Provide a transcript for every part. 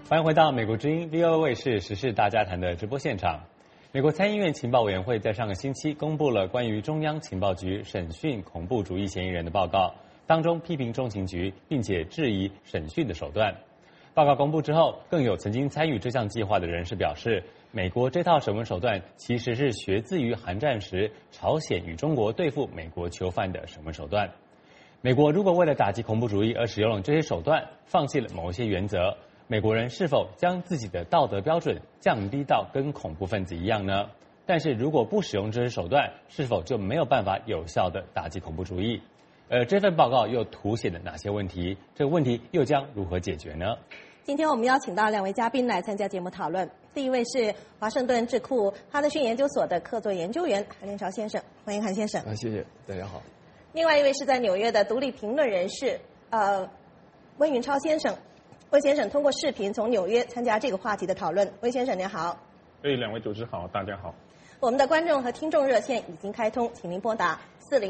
欢迎回到美国之音 VOA 卫视时事大家谈的直播现场。美国参议院情报委员会在上个星期公布了关于中央情报局审讯恐怖主义嫌疑人的报告，当中批评中情局，并且质疑审讯的手段。报告公布之后，更有曾经参与这项计划的人士表示，美国这套审问手段其实是学自于韩战时朝鲜与中国对付美国囚犯的审问手段。美国如果为了打击恐怖主义而使用了这些手段，放弃了某一些原则，美国人是否将自己的道德标准降低到跟恐怖分子一样呢？但是如果不使用这些手段，是否就没有办法有效地打击恐怖主义？而这份报告又凸显了哪些问题？这个问题又将如何解决呢？ 今天我们邀请到2位嘉宾来参加节目讨论。第一位是华盛顿智库哈德逊研究所的客座研究员韩连朝先生，欢迎韩先生。 谢谢，大家好。 另外一位是在纽约的独立评论人士温云超先生。温先生通过视频从纽约参加这个话题的讨论。温先生您好。 两位主持好，大家好。 我们的观众和听众热线已经开通，请您拨打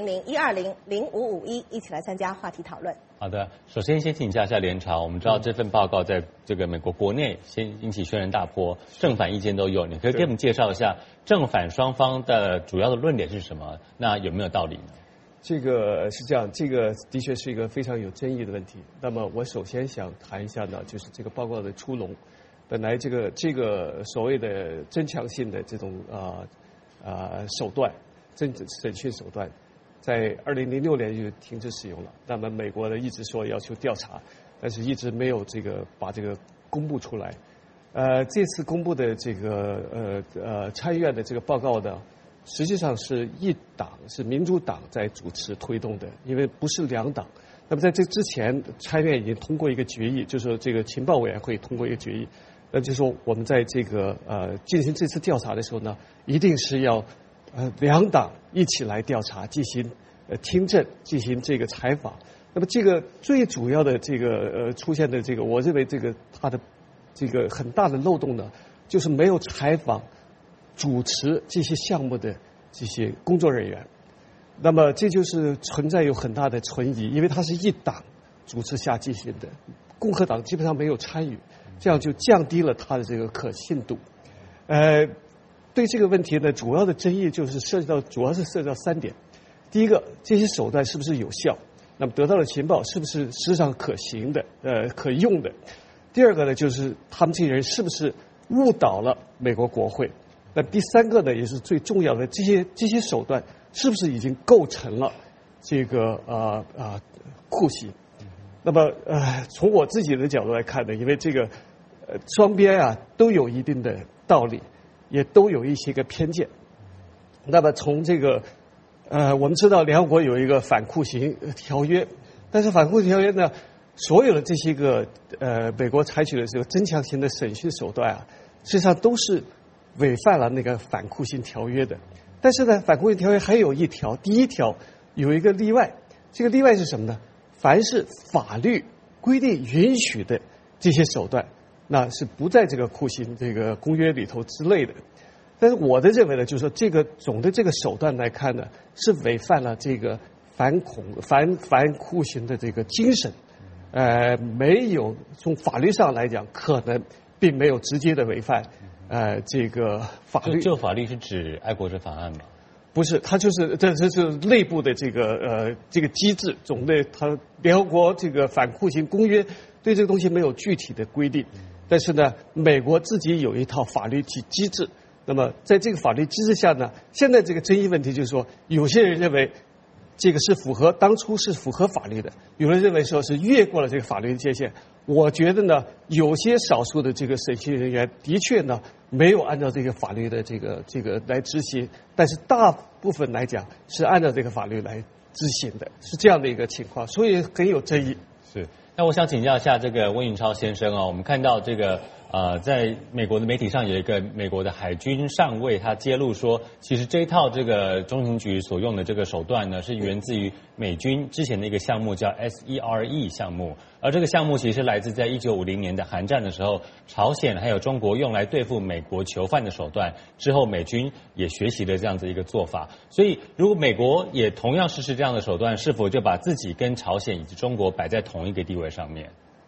400-120-0551，一起来参加话题讨论。 好的，首先先请教一下连朝，我们知道这份报告在这个美国国内先引起轩然大波，正反意见都有，你可以给我们介绍一下正反双方的主要的论点是什么？那有没有道理呢？ 这个是这样，这个的确是一个非常有争议的问题。那么我首先想谈一下呢，就是这个报告的出笼。本来这个所谓的增强性的这种手段，审讯手段，在2006年就停止使用了。那么美国呢一直说要求调查，但是一直没有把这个公布出来。这次公布的这个参议院的这个报告呢，实际上是一党是民主党在主持推动的，因为不是两党。那么在这之前，参议院已经通过一个决议，就是说这个情报委员会通过一个决议，就是说我们在这个进行这次调查的时候呢，一定是要两党一起来调查，进行听证，进行这个采访。那么这个最主要的这个出现的这个，我认为这个它的这个很大的漏洞呢，就是没有采访主持这些项目的这些工作人员。那么这就是存在有很大的存疑，因为它是一党主持下进行的，共和党基本上没有参与，这样就降低了它的这个可信度。对这个问题呢，主要的争议就是主要是涉及到3点。第一个，这些手段是不是有效？那么得到的情报是不是实际上可行的、可用的？第二个呢，就是他们这些人是不是误导了美国国会？那第三个呢，也是最重要的，这些手段是不是已经构成了这个酷刑？那么从我自己的角度来看呢，因为这个双边都有一定的道理，也都有一些个偏见。那么从这个我们知道联合国有一个反酷刑条约，但是反酷刑条约呢，所有的这些个美国采取的这个增强型的审讯手段实际上都是违反了那个反酷刑条约的。但是呢，反酷刑条约还有一条，第一条有一个例外，这个例外是什么呢？凡是法律规定允许的这些手段，那是不在这个酷刑这个公约里头之类的。但是我的认为呢，就是说这个总的这个手段来看呢，是违反了这个反酷刑的这个精神。没有从法律上来讲，可能并没有直接的违反这个法律。 这个法律是指爱国者法案吗？ 不是，它就是这是内部的这个机制，总的它联合国这个反酷刑公约对这个东西没有具体的规定，但是呢，美国自己有一套法律机制。那么在这个法律机制下呢，现在这个争议问题就是说，有些人认为这个是当初是符合法律的，有人认为说是越过了这个法律的界限。我觉得呢，有些少数的这个审讯人员的确呢没有按照这个法律的这个来执行，但是大部分来讲是按照这个法律来执行的，是这样的一个情况，所以很有争议。 是，那我想请教一下这个温云超先生我们看到这个在美国的媒体上有一个美国的海军上尉，他揭露说，其实这一套这个中情局所用的这个手段呢，是源自于美军之前的一个项目叫 SERE 项目，而这个项目其实来自在1950年的韩战的时候，朝鲜还有中国用来对付美国囚犯的手段，之后美军也学习了这样子一个做法。所以如果美国也同样实施这样的手段，是否就把自己跟朝鲜以及中国摆在同一个地位上面？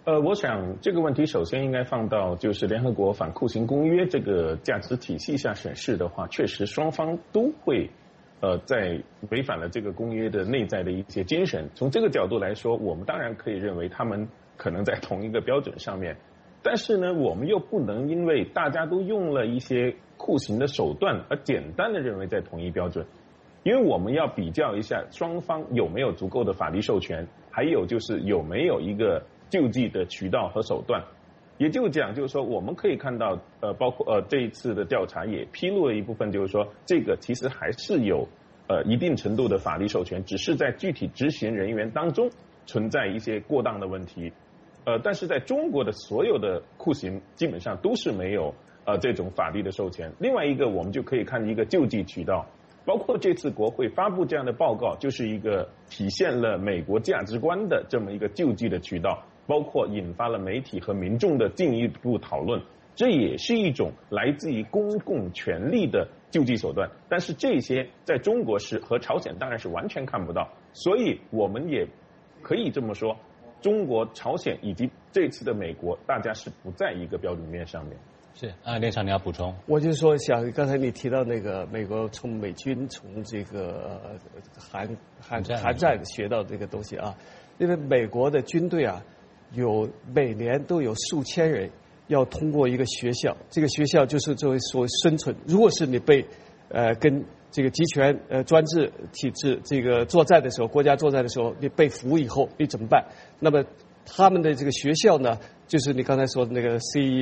我想这个问题首先应该放到就是联合国反酷刑公约这个价值体系下审视的话，确实双方都会在违反了这个公约的内在的一些精神。从这个角度来说，我们当然可以认为他们可能在同一个标准上面，但是呢，我们又不能因为大家都用了一些酷刑的手段而简单的认为在同一标准，因为我们要比较一下双方有没有足够的法律授权，还有就是有没有一个救济的渠道和手段。也就讲，就是说，我们可以看到，包括这一次的调查也披露了一部分，就是说，这个其实还是有一定程度的法律授权，只是在具体执行人员当中存在一些过当的问题。但是在中国的所有的酷刑基本上都是没有这种法律的授权。另外一个，我们就可以看一个救济渠道，包括这次国会发布这样的报告，就是一个体现了美国价值观的这么一个救济的渠道。包括引发了媒体和民众的进一步讨论，这也是一种来自于公共权力的救济手段。但是这些在中国是和朝鲜当然是完全看不到，所以我们也可以这么说，中国、朝鲜以及这次的美国，大家是不在一个标准面上面。 是连长你要补充？ 我就说想刚才你提到那个美国从美军从这个韩战学到这个东西啊，因为美国的军队啊。每年都有数千人要通过一个学校，这个学校就是作为所谓生存。如果是你被跟这个集权专制体制这个作战的时候，国家作战的时候，你被俘以后你怎么办？那么他们的这个学校呢，就是你刚才说的那个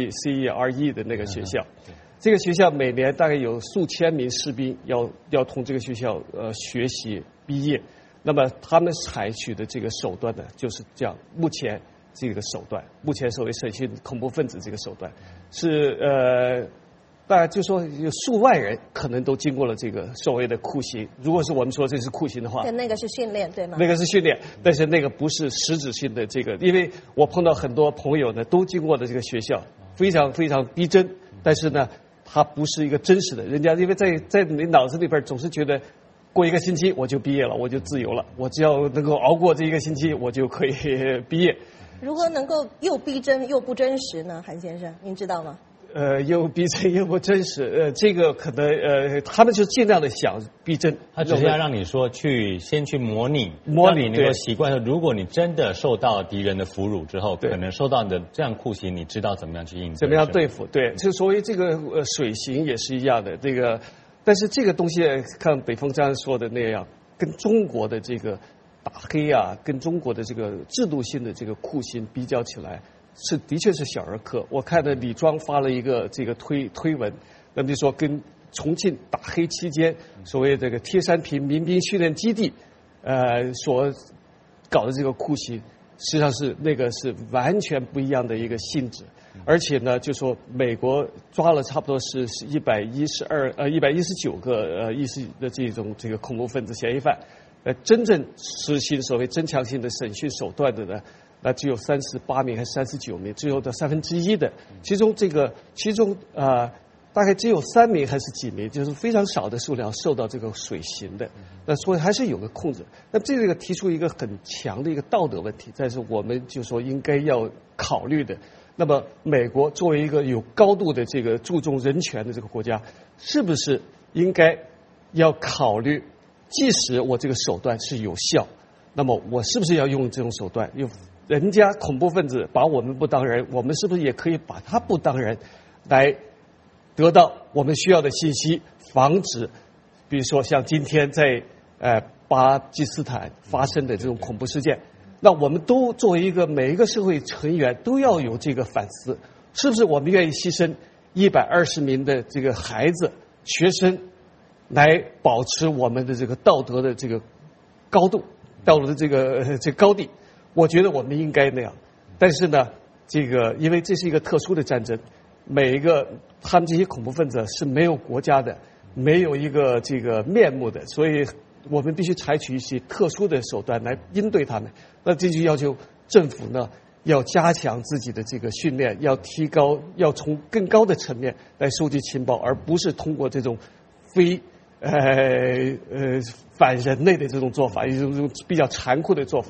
CERE 的那个学校。这个学校每年大概有数千名士兵要从这个学校学习毕业。那么他们采取的这个手段呢，就是这样。目前这个手段，目前所谓审讯恐怖分子这个手段，是大概就说有数万人可能都经过了这个所谓的酷刑。如果是我们说这是酷刑的话， 那个是训练对吗？ 那个是训练，但是那个不是实质性的这个，因为我碰到很多朋友呢，都经过了这个学校，非常非常逼真，但是呢，它不是一个真实的。人家因为在你脑子里边总是觉得。过一个星期我就毕业了，我就自由了。我只要能够熬过这一个星期，我就可以毕业。 如何能够又逼真又不真实呢？韩先生，您知道吗？ 又逼真又不真实，这个可能他们就尽量的想逼真。 他只是要让你说先去模拟，让你能够习惯。如果你真的受到敌人的俘虏之后，可能受到你的这样酷刑，你知道怎么样去应对， 怎么样对付？对，就所谓这个水刑也是一样的，这个。但是这个东西，看北风章说的那样，跟中国的这个打黑啊，跟中国的这个制度性的这个酷刑比较起来，的确是小儿科。我看到李庄发了一个这个推文，那么就说跟重庆打黑期间所谓这个贴山坪民兵训练基地，所搞的这个酷刑，实际上是那个是完全不一样的一个性质。而且呢，就说美国抓了差不多是119个意识的这个恐怖分子嫌疑犯，真正实行所谓增强性的审讯手段的呢，那只有38名还是39名，只有的1/3的，其中大概只有3名还是几名，就是非常少的数量受到这个水刑的，那所以还是有个控制。那这个提出一个很强的一个道德问题，但是我们就说应该要考虑的。那么，美国作为一个有高度的这个注重人权的这个国家，是不是应该要考虑，即使我这个手段是有效，那么我是不是要用这种手段？人家恐怖分子把我们不当人，我们是不是也可以把他不当人，来得到我们需要的信息，防止，比如说像今天在巴基斯坦发生的这种恐怖事件。那我们都作为每一个社会成员都要有这个反思，是不是我们愿意牺牲120名的这个孩子、学生，来保持我们的这个道德的这个高度、道德的这个高地？我觉得我们应该那样。但是呢，因为这是一个特殊的战争，每一个他们这些恐怖分子是没有国家的，没有一个面目的，所以我们必须采取一些特殊的手段来应对他们。那这就要求政府呢要加强自己的这个训练，要提高，要从更高的层面来收集情报，而不是通过这种非反人类的这种做法，一种比较残酷的做法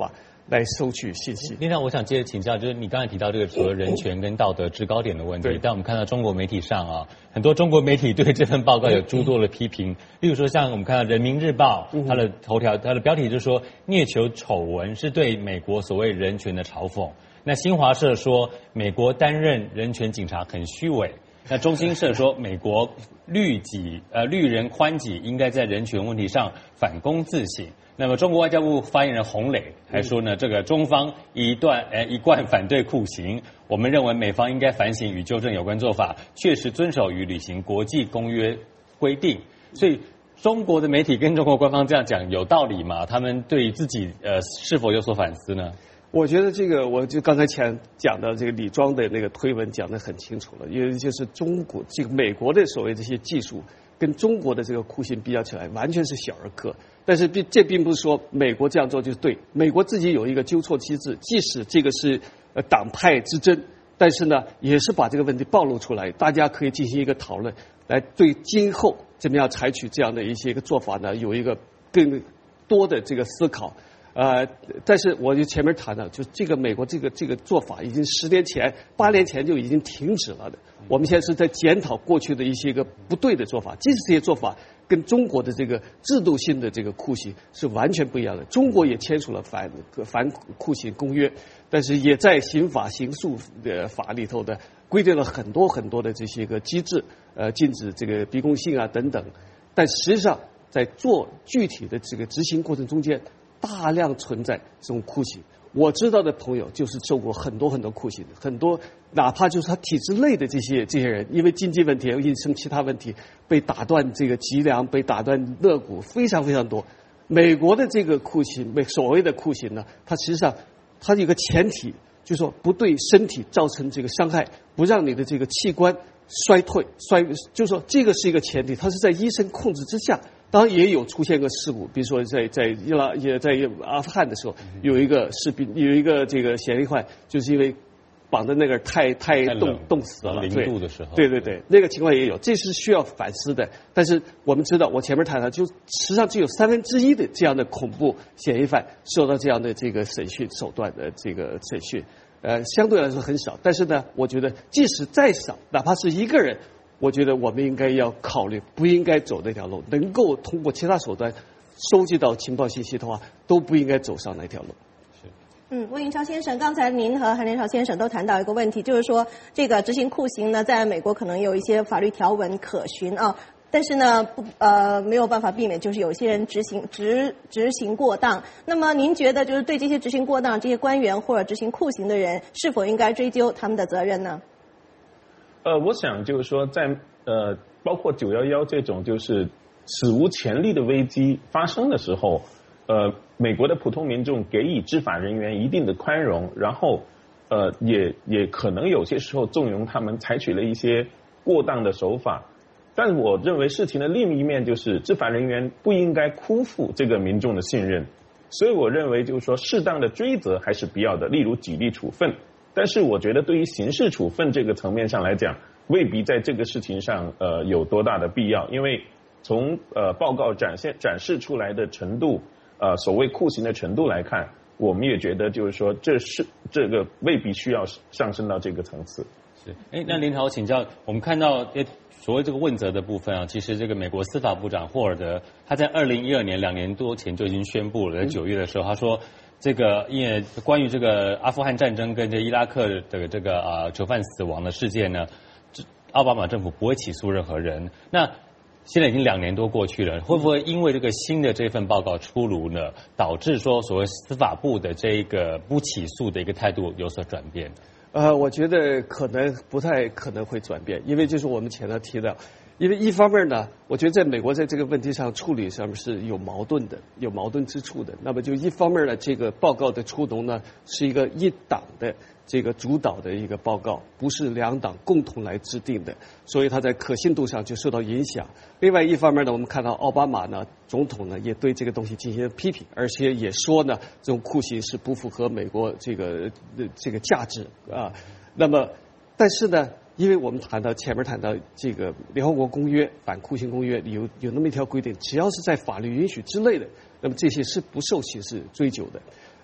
来收取信息。 另外，我想接着请教，就是你刚才提到这个除了人权跟道德制高点的问题，但我们看到中国媒体上啊，很多中国媒体对这份报告有诸多的批评，例如说像我们看到《人民日报》它的头条，它的标题就是说虐囚丑闻是对美国所谓人权的嘲讽。那新华社说美国担任人权警察很虚伪。那中新社说美国绿人宽己应该在人权问题上反躬自省。那么中国外交部发言人洪磊还说呢，这个中方一贯反对酷刑，我们认为美方应该反省与纠正有关做法，确实遵守与履行国际公约规定。所以中国的媒体跟中国官方这样讲有道理吗？他们对自己是否有所反思呢？ 我觉得这个，我就刚才前讲的这个李庄的那个推文讲得很清楚了，因为就是中国这个美国的所谓这些技术跟中国的这个酷刑比较起来，完全是小儿科。但是这并不是说美国这样做就是对，美国自己有一个纠错机制，即使这个是党派之争，但是呢，也是把这个问题暴露出来，大家可以进行一个讨论，来对今后怎么样采取这样的一些个做法呢，有一个更多的这个思考。但是我就前面谈到，就这个美国这个做法已经10年前、8年前就已经停止了的。我们现在是在检讨过去的一些个不对的做法，即使这些做法跟中国的这个制度性的这个酷刑是完全不一样的。中国也签署了反酷刑公约，但是也在刑法、刑诉的法里头的规定了很多很多的这些个机制，禁止这个逼供性啊等等。但实际上在做具体的这个执行过程中间，大量存在这种酷刑。我知道的朋友就是受过很多很多酷刑，很多哪怕就是他体制内的这些人，因为经济问题、因生其他问题被打断这个脊梁、被打断肋骨，非常非常多。美国的这个酷刑，所谓的酷刑呢，它实际上它有一个前提，就是说不对身体造成这个伤害，不让你的这个器官衰退，就是说这个是一个前提，它是在医生控制之下。当然也有出现个事故，比如说在伊拉也在阿富汗的时候，有一个士兵有一个这个嫌疑犯，就是因为绑的那个太冻死了 ，0度的时候， 对，那个情况也有，这是需要反思的。但是我们知道，我前面谈到，就实际上只有1/3的这样的恐怖嫌疑犯受到这样的这个审讯手段的这个审讯，相对来说很少。但是呢，我觉得即使再少，哪怕是一个人。我觉得我们应该要考虑，不应该走那条路。能够通过其他手段收集到情报信息的话，都不应该走上那条路。 温云超先生，刚才您和韩连朝先生都谈到一个问题，就是说这个执行酷刑呢，在美国可能有一些法律条文可循啊，但是呢，没有办法避免，就是有些人执行过当。那么您觉得，就是对这些执行过当这些官员或者执行酷刑的人，是否应该追究他们的责任呢？ 我想就是说，在包括911这种就是史无前例的危机发生的时候，美国的普通民众给予执法人员一定的宽容，然后也可能有些时候纵容他们采取了一些过当的手法。但我认为事情的另一面就是执法人员不应该辜负这个民众的信任，所以我认为就是说适当的追责还是必要的，例如纪律处分。但是我觉得对于刑事处分这个层面上来讲，未必在这个事情上有多大的必要，因为从报告展示出来的程度，所谓酷刑的程度来看，我们也觉得就是说这个未必需要上升到这个层次。 是，那林豪请教，我们看到所谓这个问责的部分啊，其实这个美国司法部长霍尔德他在2012年2年多前就已经宣布了，在9月的时候他说。这个因为关于这个阿富汗战争跟这伊拉克的这个囚犯死亡的事件呢，奥巴马政府不会起诉任何人。那现在已经2年多过去了，会不会因为这个新的这份报告出炉呢，导致说所谓司法部的这个不起诉的一个态度有所转变？ 我觉得不太可能会转变，因为就是我们前头提到。因为一方面呢，我觉得在美国在这个问题上处理上面是有矛盾的，有矛盾之处的。那么就一方面呢，这个报告的出笼呢是一个一党的这个主导的一个报告，不是2党共同来制定的，所以它在可信度上就受到影响。另外一方面呢，我们看到奥巴马呢总统呢也对这个东西进行批评，而且也说呢这种酷刑是不符合美国这个价值啊。那么，但是呢。因为我们前面谈到这个联合国公约反酷刑公约里有那么一条规定，只要是在法律允许之内的，那么这些是不受刑事追究的。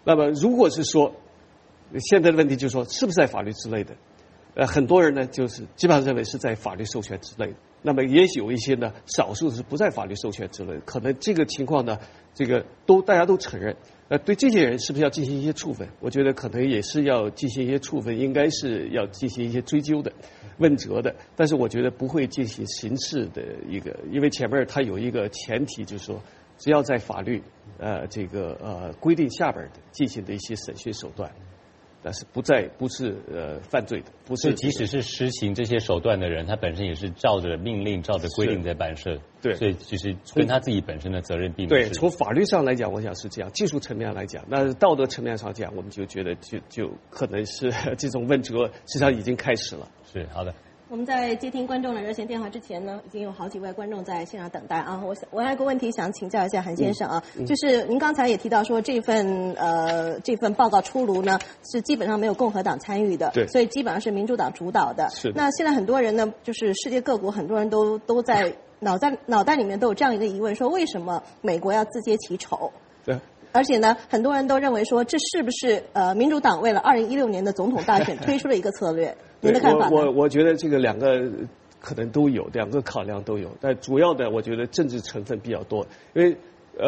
那么如果是说现在的问题就是说是不是在法律之内的？很多人呢就是基本上认为是在法律授权之内的。那么也有一些呢，少数是不在法律授权之内的。可能这个情况呢，这个大家都承认。对这些人是不是要进行一些处分？我觉得可能也是要进行一些处分，应该是要进行一些追究的、问责的。但是我觉得不会进行刑事的一个，因为前面它有一个前提，就是说只要在法律规定下边的进行的一些审讯手段。但是不是犯罪的，不是。 即使是实行这些手段的人，他本身也是照着命令、照着规定在办事。 对， 所以其实跟他自己本身的责任并不是。 对，从法律上来讲，我想是这样；技术层面来讲，那道德层面上讲，我们就觉得就可能是这种问责，实际上已经开始了。 是好的。 我们在接听观众的热线电话之前呢，已经有好几位观众在现场等待啊。我还有个问题想请教一下韩先生啊，就是您刚才也提到说这份报告出炉呢，是基本上没有共和党参与的， 对， 所以基本上是民主党主导的。 是。 那现在很多人呢，就是世界各国很多人都在脑袋里面都有这样一个疑问，说为什么美国要自揭其丑？ 对。 而且呢，很多人都认为说，这是不是民主党为了2016年的总统大选推出了一个策略？您的看法呢？ 我觉得这个两个可能都有，两个考量都有，但主要的我觉得政治成分比较多，因为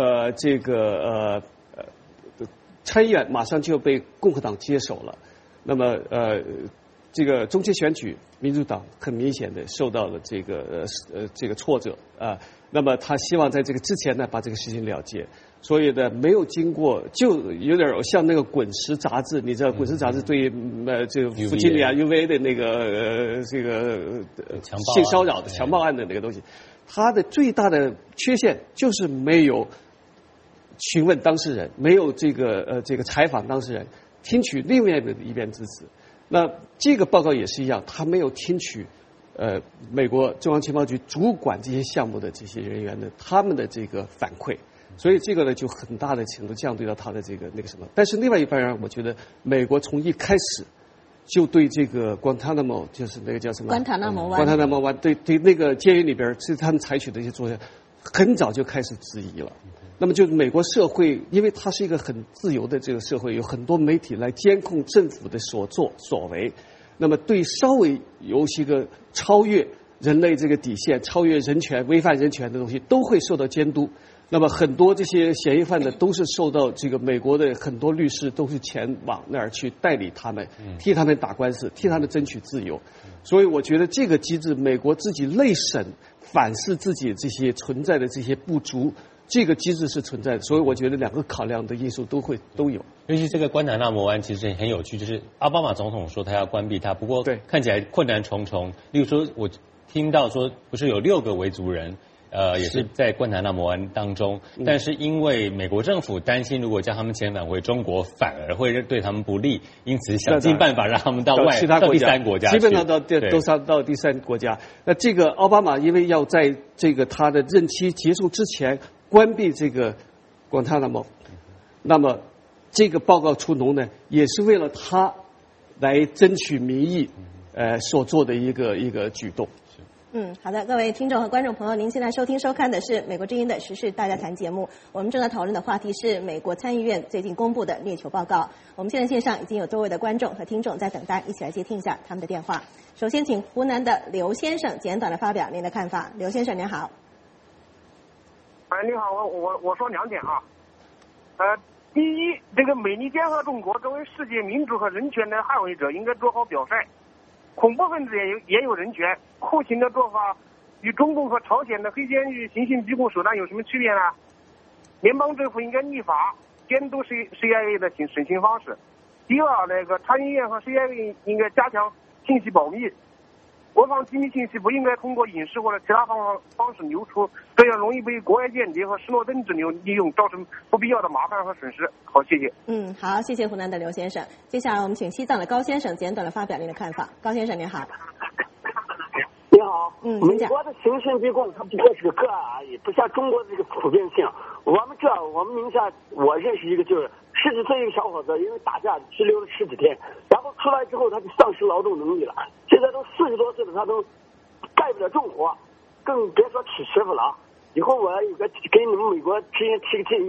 参议院马上就要被共和党接手了，那么这个中期选举，民主党很明显的受到了这个挫折啊，那么他希望在这个之前呢把这个事情了结。所以呢，没有经过，就有点像那个滚石杂志，你知道滚石杂志对这个弗吉尼亚 UVA 的那个性骚扰的强暴案的那个东西，它的最大的缺陷就是没有询问当事人，没有这个采访当事人，听取另外的一边支持。那这个报告也是一样，他没有听取美国中央情报局主管这些项目的这些人员的他们的这个反馈。所以这个呢，就很大的程度降低了他的这个那个什么。但是另外一方面，我觉得美国从一开始就对这个 Guantanamo 就是那个叫什么？ 关塔那摩湾对那个监狱里边是他们采取的一些作用，很早就开始质疑了。那么就美国社会，因为它是一个很自由的这个社会，有很多媒体来监控政府的所作所为。那么对稍微有些个超越人类这个底线、超越人权、违反人权的东西，都会受到监督。那么很多这些嫌疑犯呢，都是受到这个美国的很多律师都是前往那儿去代理他们，替他们打官司，替他们争取自由。所以我觉得这个机制，美国自己内审反思自己这些存在的这些不足，这个机制是存在的。所以我觉得两个考量的因素都有。 尤其这个关塔那摩湾其实很有趣，就是奥巴马总统说他要关闭它，不过看起来困难重重。例如说，我听到说不是有6个维族人。也是在关塔那摩湾当中，但是因为美国政府担心，如果将他们遣返回中国，反而会对他们不利，因此想尽办法让他们到第三国家去， 基本上都到第三国家。那这个奥巴马因为要在这个他的任期结束之前关闭这个关塔那摩，那么这个报告出笼呢，也是为了他来争取民意，所做的一个举动。 好的，各位听众和观众朋友，您现在收看的是美国之音的时事大家谈节目。我们正在讨论的话题是美国参议院最近公布的猎球报告。我们现在线上已经有多位的观众和听众在等待，一起来接听一下他们的电话。首先，请湖南的刘先生简短的发表您的看法。刘先生您好。 你好，我说2点啊。第一，这个美利坚合众国作为世界民主和人权的捍卫者，应该做好表率。恐怖分子也有人权，酷刑的做法与中共和朝鲜的黑监狱刑讯逼供手段有什么区别呢？联邦政府应该立法监督 CIA 的审讯方式。第二，参议院和 CIA 应该加强信息保密，国防机密信息不应该通过影视或者其他方式流出，这样容易被国外间谍和施诺登之流利用，造成不必要的麻烦和损失。好，谢谢。 好，谢谢湖南的刘先生。接下来我们请西藏的高先生简短的发表您的看法。高先生您好。 你好。 请讲。 美国的刑讯逼供它不过是个个案而已，不像中国的这个普遍性。我们宁夏，我认识一个就是10几岁一个小伙子，因为打架拘留了10几天，然后出来之后他就丧失劳动能力了，现在都40多岁了，他都干不了重活，更别说娶媳妇了啊！以后我有个给你们美国提个建议，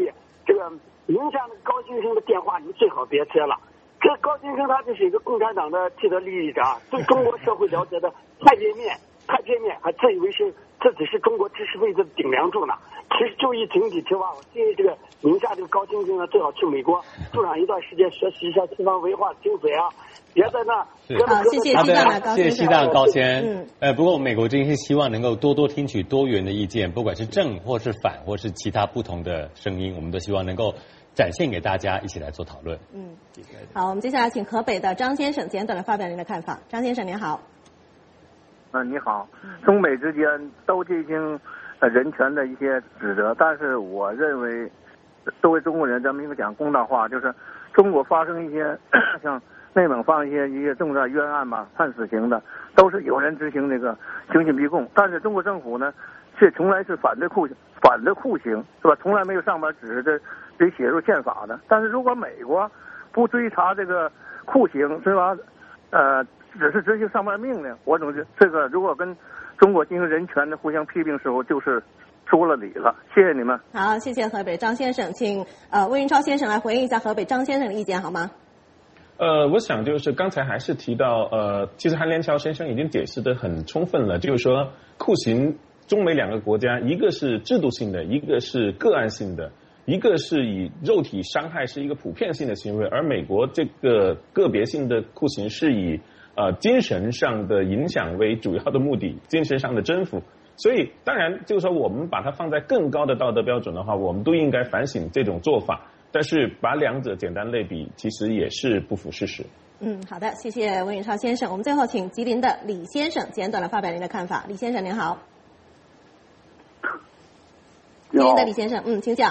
这个宁夏那个高先生的电话你最好别接了。这高先生他就是一个共产党的既得利益者，对中国社会了解的太片面，还自以为是自己是中国知识分子的顶梁柱呢。其实就一井底之蛙，我建议这个宁夏这个高先生呢，最好去美国住上一段时间，学习一下西方文化精髓啊，别在那。 好，谢谢西藏的高先生。 谢谢西藏高先。不过我们美国真是希望能够多听取多元的意见，不管是正或是反，或是其他不同的声音，我们都希望能够展现给大家，一起来做讨论。 好，我们接下来请河北的张先生简短的发表您的看法。张先生您好。 你好，中美之间都进行人权的一些指责，但是我认为，作为中国人，咱们应该讲公道话，就是中国发生一些像内蒙放一些重大冤案吧，判死刑的，都是有人执行这个刑讯逼供，但是中国政府呢，却从来是反对酷刑，是吧？从来没有上面指着给写入宪法的。但是如果美国不追查这个酷刑，是吧？只是执行上面命令，我总觉得这个如果跟中国进行人权的互相批评时候，就是说了理了。谢谢你们。 好，谢谢河北张先生，请魏云超先生来回应一下河北张先生的意见好吗？ 我想就是刚才还是提到其实韩连桥先生已经解释得很充分了，就是说酷刑中美两个国家，一个是制度性的，一个是个案性的。一个是以肉体伤害是一个普遍性的行为，而美国这个个别性的酷刑是以精神上的影响为主要的目的，精神上的征服。所以当然就是说我们把它放在更高的道德标准的话，我们都应该反省这种做法，但是把两者简单类比其实也是不符事实。 好的，谢谢温云超先生。我们最后请吉林的李先生简短的发表您的看法。李先生您好。吉林的李先生，请讲。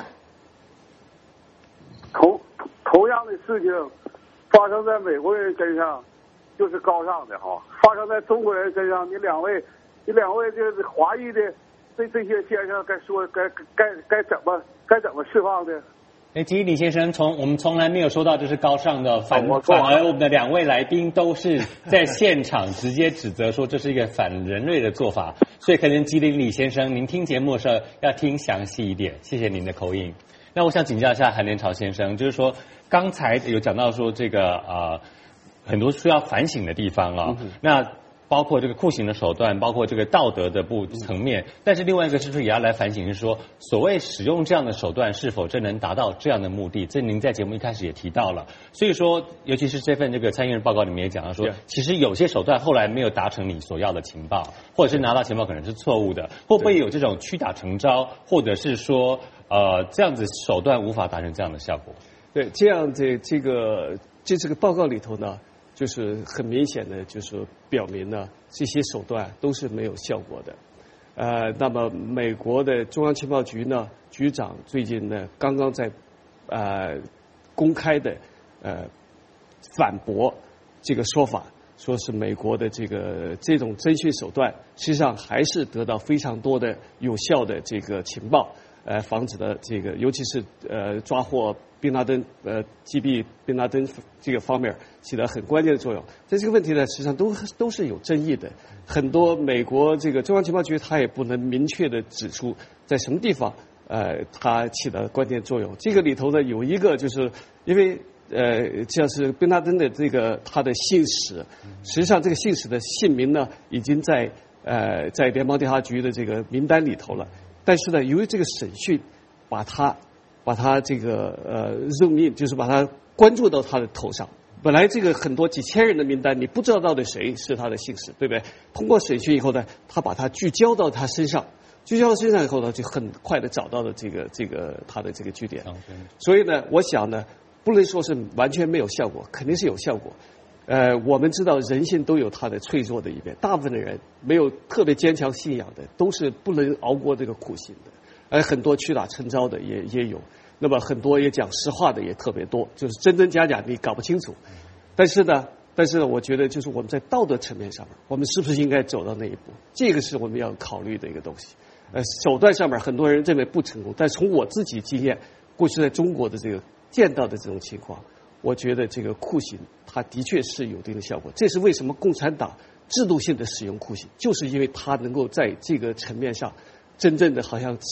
同样的事情发生在美国人身上就是高尚的哈，发生在中国人身上，你两位这华裔的这些先生该怎么释放的？ 其实李先生我们从来没有说到这是高尚的，反而我们的两位来宾都是在现场直接指责说这是一个反人类的做法，所以可能吉林李先生您听节目的时候要听详细一点，谢谢您的口音。那我想请教一下韩连朝先生，就是说刚才有讲到说这个很多需要反省的地方啊，那包括这个酷刑的手段，包括这个道德的层面，但是另外一个是不是也要来反省，是说所谓使用这样的手段是否真能达到这样的目的？这您在节目一开始也提到了，所以说尤其是这份这个参议院报告里面也讲到说，其实有些手段后来没有达成你所要的情报，或者是拿到情报可能是错误的，会不会有这种屈打成招，或者是说这样子手段无法达成这样的效果？ 对，这样的这个报告里头呢，就是很明显的就是表明呢，这些手段都是没有效果的。那么美国的中央情报局呢，局长最近呢刚刚在公开的反驳这个说法，说是美国的这种侦讯手段，实际上还是得到非常多的有效的这个情报，防止的这个，尤其是抓获宾拉登击毙宾拉登这个方面起到很关键的作用。在这个问题呢，实际上都是有争议的。很多美国这个中央情报局他也不能明确的指出在什么地方它起到关键作用。这个里头呢有一个就是因为像是宾拉登的他的信使，实际上这个信使的姓名呢已经在联邦调查局的这个名单里头了。但是呢，由于这个审讯把他这个任命，就是把他关注到他的头上。本来这个很多几千人的名单，你不知道到底谁是他的信使，对不对？通过审讯以后呢，他把他聚焦到他身上，聚焦到身上以后呢，就很快的找到了这个他的这个据点。所以呢，我想呢，不能说是完全没有效果，肯定是有效果。我们知道人性都有它的脆弱的一面，大部分的人没有特别坚强信仰的，都是不能熬过这个苦刑的，而很多屈打成招的也有。那么很多也讲实话的也特别多，就是真真假假你搞不清楚。但是呢，我觉得就是我们在道德层面上面，我们是不是应该走到那一步？这个是我们要考虑的一个东西。手段上面很多人认为不成功，但从我自己经验，过去在中国的这个见到的这种情况，我觉得这个酷刑它的确是有一定的效果。这是为什么共产党制度性的使用酷刑，就是因为它能够在这个层面上真正的好像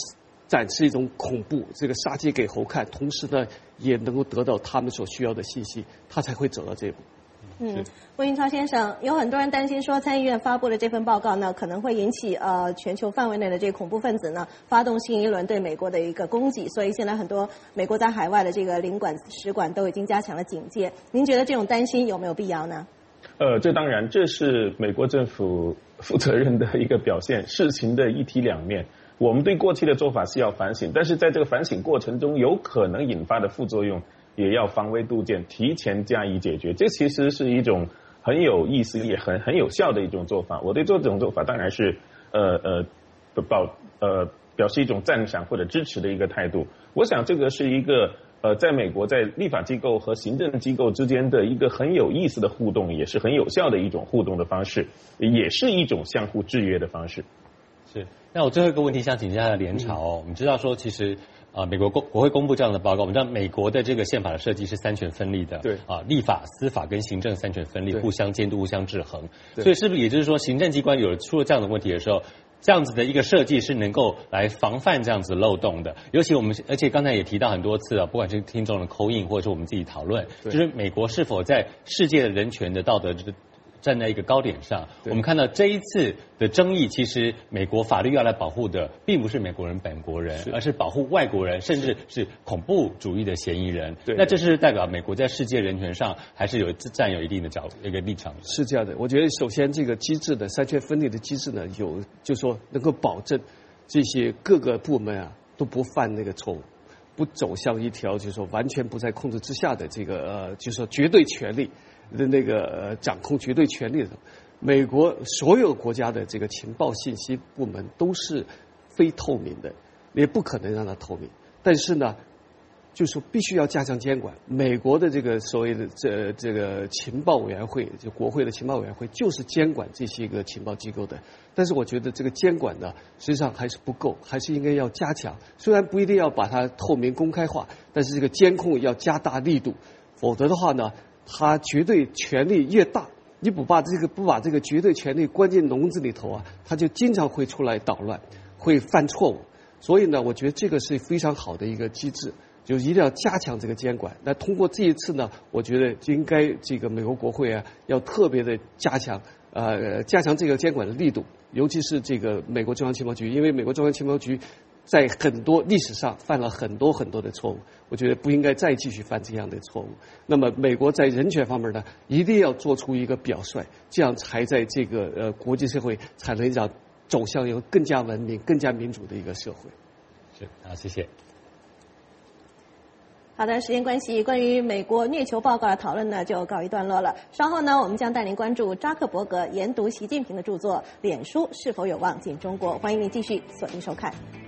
展示一种恐怖，这个杀鸡给猴看，同时呢，也能够得到他们所需要的信息，他才会走到这一步。 郭英超先生，有很多人担心说，参议院发布的这份报告呢，可能会引起全球范围内的这个恐怖分子呢，发动新一轮对美国的一个攻击，所以现在很多美国在海外的这个领馆、使馆都已经加强了警戒。您觉得这种担心有没有必要呢？ 这当然，这是美国政府负责任的一个表现，事情的一体两面。我们对过去的做法是要反省，但是在这个反省过程中，有可能引发的副作用，也要防微杜渐，提前加以解决。这其实是一种很有意思也很有效的一种做法。我对这种做法当然是表示一种赞赏或者支持的一个态度。我想这个是一个在美国在立法机构和行政机构之间的一个很有意思的互动，也是很有效的一种互动的方式，也是一种相互制约的方式。 是。那我最后一个问题想请教一下联朝哦，我们知道说其实美国国会公布这样的报告，我们知道美国的这个宪法的设计是三权分立的， 对立法、司法跟行政三权分立，互相监督、互相制衡。 对， 所以是不是也就是说，行政机关出了这样的问题的时候，这样子的一个设计是能够来防范这样子漏洞的？尤其而且刚才也提到很多次啊，不管是听众的call in或者是我们自己讨论，就是美国是否在世界的人权的道德站在一个高点上。我们看到这一次的争议，其实美国法律要来保护的并不是美国人本国人，而是保护外国人，甚至是恐怖主义的嫌疑人。那这是代表美国在世界人权上还是占有一定的一个立场。 是这样的，我觉得首先这个机制的三权分立的机制呢，就说能够保证这些各个部门啊都不犯那个错误，不走向一条就是说完全不在控制之下的这个就是说绝对权力的那个掌控绝对权力的。美国所有国家的这个情报信息部门都是非透明的，也不可能让它透明。但是呢，就是说必须要加强监管。美国的这个所谓的这个情报委员会，就国会的情报委员会，就是监管这些个情报机构的。但是我觉得这个监管呢，实际上还是不够，还是应该要加强。虽然不一定要把它透明公开化，但是这个监控要加大力度，否则的话呢，它绝对权力越大，你不把这个绝对权力关进笼子里头啊，它就经常会出来捣乱，会犯错误。所以呢，我觉得这个是非常好的一个机制，就一定要加强这个监管。那通过这一次呢，我觉得应该这个美国国会啊，要特别的加强这个监管的力度，尤其是这个美国中央情报局，因为美国中央情报局在很多历史上犯了很多的错误，我觉得不应该再继续犯这样的错误。那么美国在人权方面呢，一定要做出一个表率，这样才在这个国际社会才能让走向一个更加文明、更加民主的一个社会。 是，好，谢谢。 好的，时间关系，关于美国虐囚报告的讨论呢就告一段落了。稍后呢，我们将带您关注扎克伯格研读习近平的著作《脸书是否有望进中国》，欢迎您继续锁定收看。